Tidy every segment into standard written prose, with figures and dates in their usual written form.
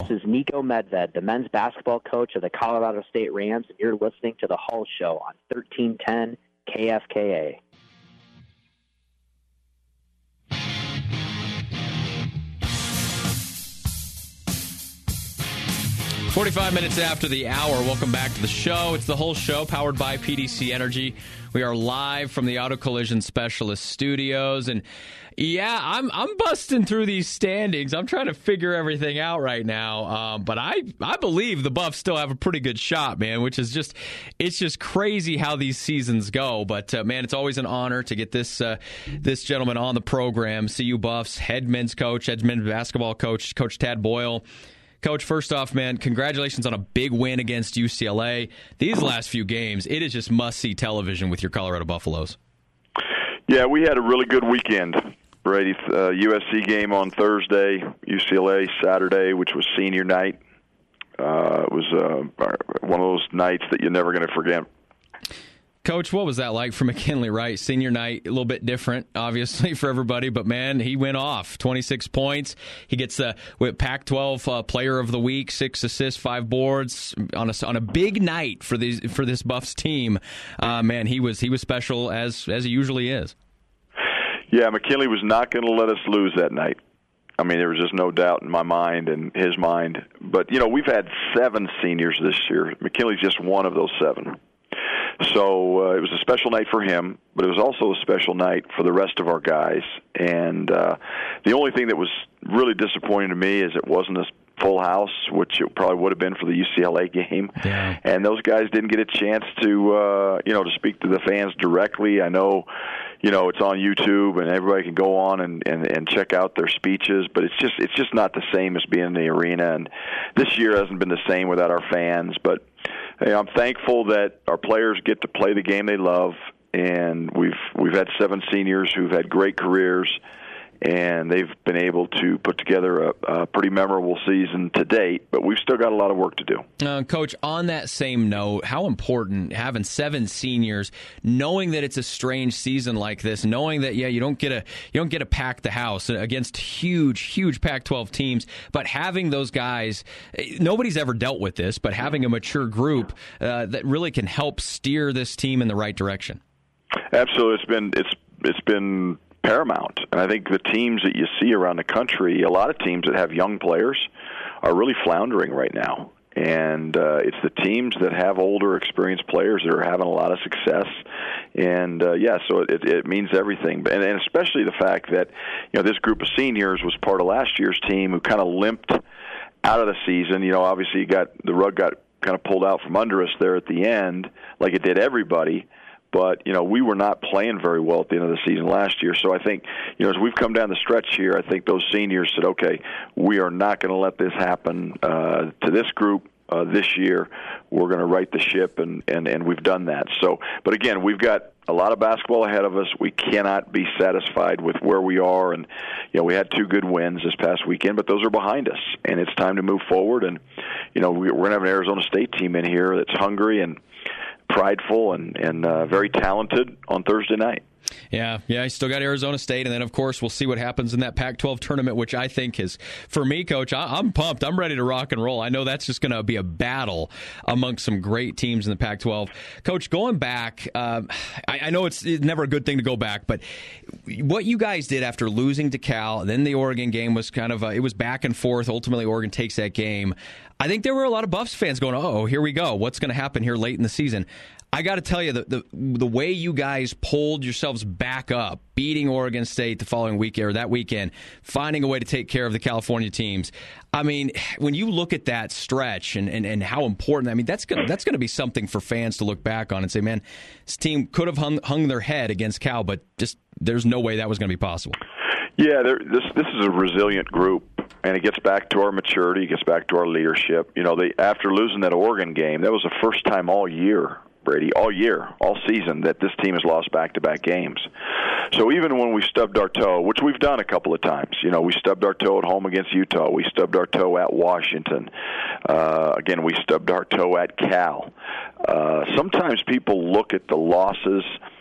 is Nico Medved, the men's basketball coach of the Colorado State Rams, and you're listening to The Hull Show on 1310 KFKA. "45 minutes after the hour. Welcome back to the show. It's The Whole Show, powered by PDC Energy. We are live from the Auto Collision Specialist Studios, and yeah, I'm busting through these standings. I'm trying to figure everything out right now, but I believe the Buffs still have a pretty good shot, man. Which is it's just crazy how these seasons go. But man, it's always an honor to get this gentleman on the program. CU Buffs head men's coach, head men's basketball coach, Coach Tad Boyle. Coach, first off, man, congratulations on a big win against UCLA. These last few games, it is just must-see television with your Colorado Buffaloes. Yeah, we had a really good weekend, Brady. USC game on Thursday, UCLA Saturday, which was senior night. It was one of those nights that you're never going to forget. Coach, what was that like for McKinley Wright? Senior night, a little bit different, obviously, for everybody, but man, he went off. 26 points. He gets the Pac-12 Player of the Week, 6 assists, 5 boards on a big night for this Buffs team. Man, he was special as he usually is. Yeah, McKinley was not going to let us lose that night. I mean, there was just no doubt in my mind and his mind. But, we've had 7 seniors this year. McKinley's just one of those 7. So it was a special night for him, but it was also a special night for the rest of our guys. And the only thing that was really disappointing to me is it wasn't a full house, which it probably would have been for the UCLA game. Yeah. And those guys didn't get a chance to speak to the fans directly. I know, it's on YouTube and everybody can go on and check out their speeches, but it's just not the same as being in the arena. And this year hasn't been the same without our fans, but I'm thankful that our players get to play the game they love, and we've had 7 seniors who've had great careers, and they've been able to put together a pretty memorable season to date, but we've still got a lot of work to do. Coach, on that same note, how important having 7 seniors, knowing that it's a strange season like this, knowing that you don't get to pack the house against huge Pac-12 teams, but having those guys, nobody's ever dealt with this, but having a mature group that really can help steer this team in the right direction. Absolutely, it's been paramount. And I think the teams that you see around the country, a lot of teams that have young players are really floundering right now. And it's the teams that have older, experienced players that are having a lot of success. And, so it means everything. And especially the fact that, this group of seniors was part of last year's team who kind of limped out of the season. Obviously the rug got kind of pulled out from under us there at the end, like it did everybody. But, we were not playing very well at the end of the season last year. So I think, as we've come down the stretch here, I think those seniors said, okay, we are not going to let this happen to this group this year. We're going to right the ship, and we've done that. So, but again, we've got a lot of basketball ahead of us. We cannot be satisfied with where we are. And, we had 2 good wins this past weekend, but those are behind us. And it's time to move forward. And, we're going to have an Arizona State team in here that's hungry and prideful and very talented on Thursday night. Yeah, you still got Arizona State, and then, of course, we'll see what happens in that Pac-12 tournament, which I think is, for me, Coach, I'm pumped. I'm ready to rock and roll. I know that's just going to be a battle amongst some great teams in the Pac-12. Coach, going back, I know it's never a good thing to go back, but what you guys did after losing to Cal, then the Oregon game was kind of, it was back and forth. Ultimately, Oregon takes that game. I think there were a lot of Buffs fans going, oh, here we go. What's going to happen here late in the season? I got to tell you, the way you guys pulled yourselves back up, beating Oregon State the following week or that weekend, finding a way to take care of the California teams. I mean, when you look at that stretch and how important, I mean, that's going to be something for fans to look back on and say, man, this team could have hung their head against Cal, but just there's no way that was going to be possible. Yeah, this is a resilient group. And it gets back to our maturity. It gets back to our leadership. After losing that Oregon game, that was the first time all year, Brady, all season, that this team has lost back-to-back games. So even when we stubbed our toe, which we've done a couple of times, we stubbed our toe at home against Utah. We stubbed our toe at Washington. Again, we stubbed our toe at Cal. Sometimes people look at the losses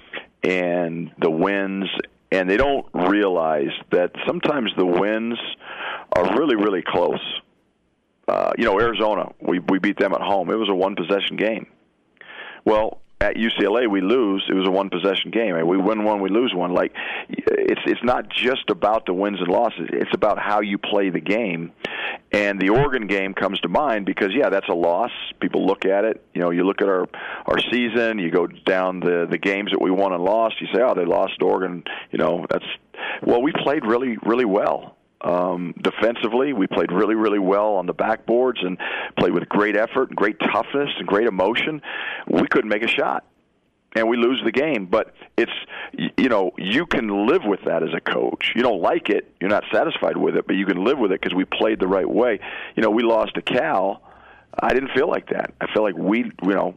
and the wins, and they don't realize that sometimes the wins are really, really close. Arizona, we beat them at home. It was a one-possession game. Well, at UCLA, we lose. It was a one-possession game. We win one, we lose one. Like, it's not just about the wins and losses. It's about how you play the game. And the Oregon game comes to mind because, that's a loss. People look at it. You look at our season. You go down the games that we won and lost. You say, they lost to Oregon. We played really, really well. Defensively, we played really, really well on the backboards and played with great effort and great toughness and great emotion. We couldn't make a shot, and we lose the game. But it's, you can live with that as a coach. You don't like it. You're not satisfied with it, but you can live with it because we played the right way. We lost to Cal. I didn't feel like that. I felt like we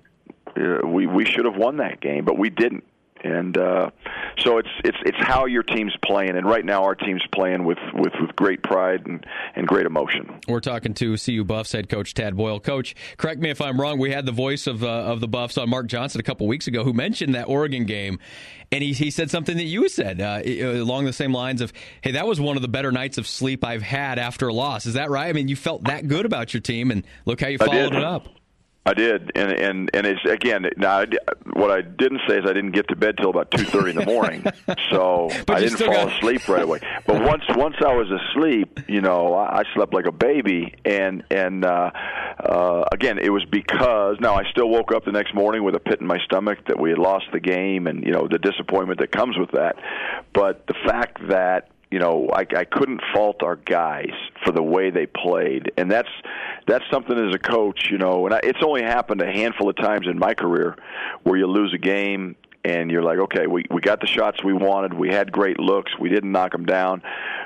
should have won that game, but we didn't. And so it's how your team's playing, and right now our team's playing with great pride and great emotion. We're talking to CU Buffs head coach Tad Boyle. Coach, correct me if I'm wrong. We had the voice of the Buffs on Mark Johnson a couple weeks ago, who mentioned that Oregon game, and he said something that you said along the same lines of, "Hey, that was one of the better nights of sleep I've had after a loss." Is that right? I mean, you felt that good about your team, and look how you followed it up. I did, and it's again. Now, what I didn't say is I didn't get to bed till about 2:30 in the morning, so I didn't fall asleep right away. But once I was asleep, I slept like a baby, and again, it was because I still woke up the next morning with a pit in my stomach that we had lost the game, and the disappointment that comes with that. But the fact that I couldn't fault our guys for the way they played, and that's something as a coach, and it's only happened a handful of times in my career where you lose a game and you're like, okay, we got the shots we wanted, we had great looks, we didn't knock them down,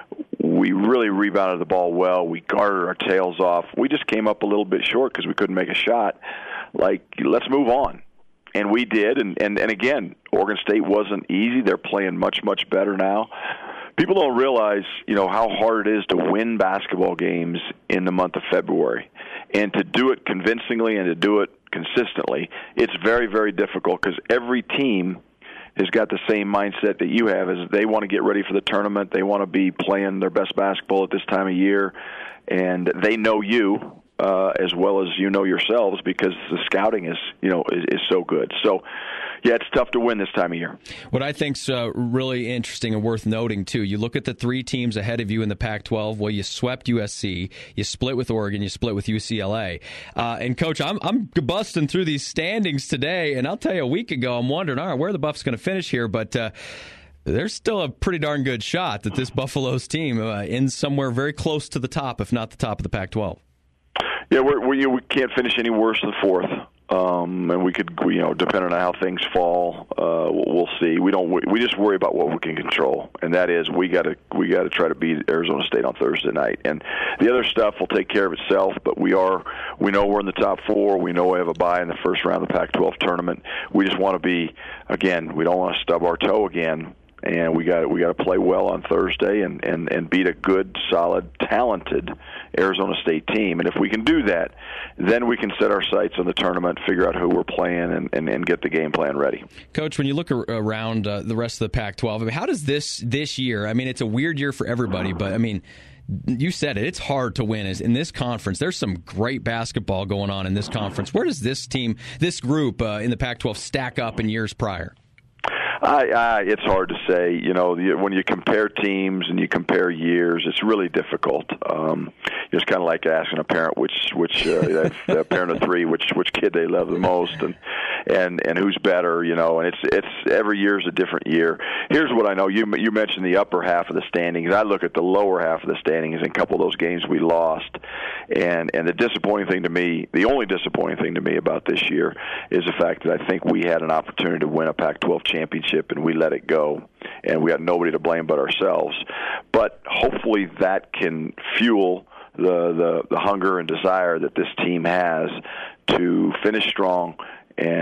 we really rebounded the ball well, we guarded our tails off, we just came up a little bit short because we couldn't make a shot. Like, let's move on. And we did, and again, Oregon State wasn't easy. They're playing much, much better now. People don't realize, how hard it is to win basketball games in the month of February. And to do it convincingly and to do it consistently, it's very, very difficult because every team has got the same mindset that you have, is they want to get ready for the tournament. They want to be playing their best basketball at this time of year. And they know you as well as you know yourselves because the scouting is so good. So, yeah, it's tough to win this time of year. What I think's really interesting and worth noting, too, you look at the three teams ahead of you in the Pac-12. Well, you swept USC, you split with Oregon, you split with UCLA. And, Coach, I'm busting through these standings today, and I'll tell you, a week ago, I'm wondering, all right, where are the Buffs going to finish here? But there's still a pretty darn good shot that this Buffaloes team ends somewhere very close to the top, if not the top of the Pac-12. Yeah, we can't finish any worse than fourth. And we could, depending on how things fall, we'll see. We just worry about what we can control, and that is we got to try to beat Arizona State on Thursday night. And the other stuff will take care of itself. But we know we're in the top four. We know we have a bye in the first round of the Pac-12 tournament. We just want to be, again, we don't want to stub our toe again. And we got to play well on Thursday and beat a good, solid, talented Arizona State team. And if we can do that, then we can set our sights on the tournament, figure out who we're playing, and get the game plan ready. Coach, when you look around the rest of the Pac-12, how does this year? I mean, it's a weird year for everybody, but I mean, you said it. It's hard to win in this conference. There's some great basketball going on in this conference. Where does this team, this group in the Pac-12 stack up in years prior? It's hard to say. When you compare teams and you compare years, it's really difficult. It's kind of like asking a parent which a parent of three, which kid they love the most, and who's better. And it's every year is a different year. Here's what I know. You mentioned the upper half of the standings. I look at the lower half of the standings and a couple of those games we lost. And the disappointing thing to me, the only disappointing thing to me about this year is the fact that I think we had an opportunity to win a Pac-12 championship and we let it go, and we got nobody to blame but ourselves. But hopefully that can fuel the hunger and desire that this team has to finish strong and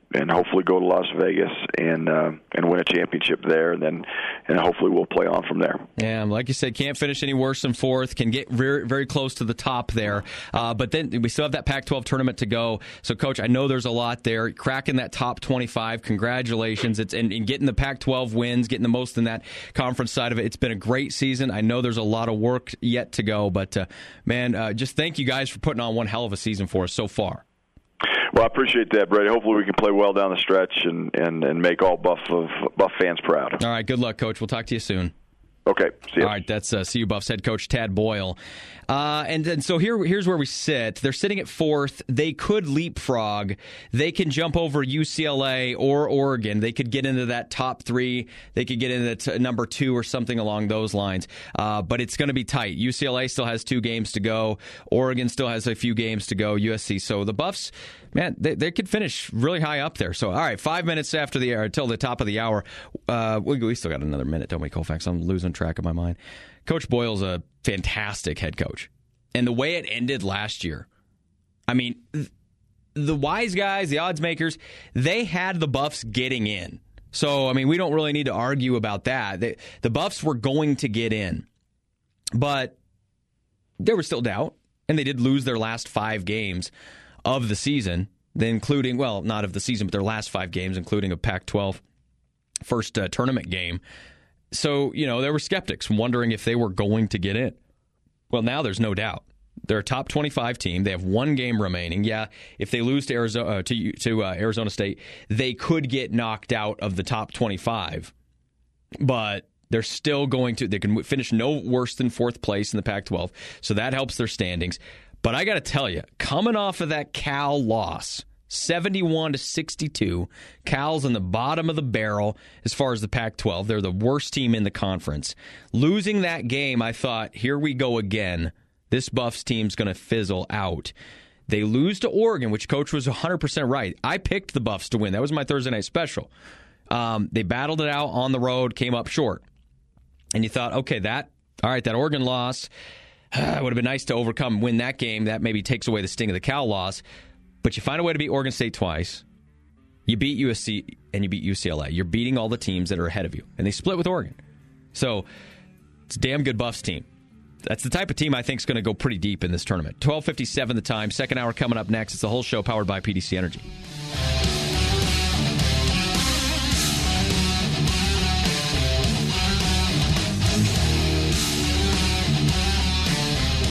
hopefully go to Las Vegas and win a championship there, and hopefully we'll play on from there. Yeah, like you said, can't finish any worse than fourth. Can get very, very close to the top there, but then we still have that Pac-12 tournament to go. So, Coach, I know there's a lot there. Cracking that top 25, congratulations! And getting the Pac-12 wins, getting the most in that conference side of it. It's been a great season. I know there's a lot of work yet to go, but just thank you guys for putting on one hell of a season for us so far. Well, I appreciate that, Brady. Hopefully we can play well down the stretch and make all Buff fans proud. All right, good luck, Coach. We'll talk to you soon. Okay, see you. All right, that's CU Buffs head coach Tad Boyle. And so here's where we sit. They're sitting at fourth. They could leapfrog. They can jump over UCLA or Oregon. They could get into that top three. They could get into number 2 or something along those lines. But it's going to be tight. UCLA still has 2 games to go. Oregon still has a few games to go. USC. So the Buffs, man, they could finish really high up there. So, all right, 5 minutes after until the top of the hour. We still got another minute, don't we, Colfax? I'm losing track of my mind. Coach Boyle's a fantastic head coach. And the way it ended last year, I mean, the wise guys, the odds makers, they had the Buffs getting in. So, I mean, we don't really need to argue about that. The Buffs were going to get in. But there was still doubt. And they did lose their last 5 games of the season, including, well, not of the season, but their last 5 games, including a Pac-12 first tournament game. So, there were skeptics wondering if they were going to get in. Well, now there's no doubt. They're a top 25 team. They have 1 game remaining. Yeah, if they lose to Arizona Arizona State, they could get knocked out of the top 25. But they're still they can finish no worse than 4th place in the Pac-12. So that helps their standings. But I got to tell you, coming off of that Cal loss, 71-62. Cal's in the bottom of the barrel as far as the Pac-12. They're the worst team in the conference. Losing that game, I thought, here we go again. This Buffs team's going to fizzle out. They lose to Oregon, which Coach was 100% right. I picked the Buffs to win. That was my Thursday night special. They battled it out on the road, came up short. And you thought, okay, that Oregon loss would have been nice to overcome, win that game. That maybe takes away the sting of the Cal loss. But you find a way to beat Oregon State twice. You beat USC and you beat UCLA. You're beating all the teams that are ahead of you. And they split with Oregon. So it's a damn good Buffs team. That's the type of team I think is going to go pretty deep in this tournament. 12:57 the time. Second hour coming up next. It's the whole show powered by PDC Energy.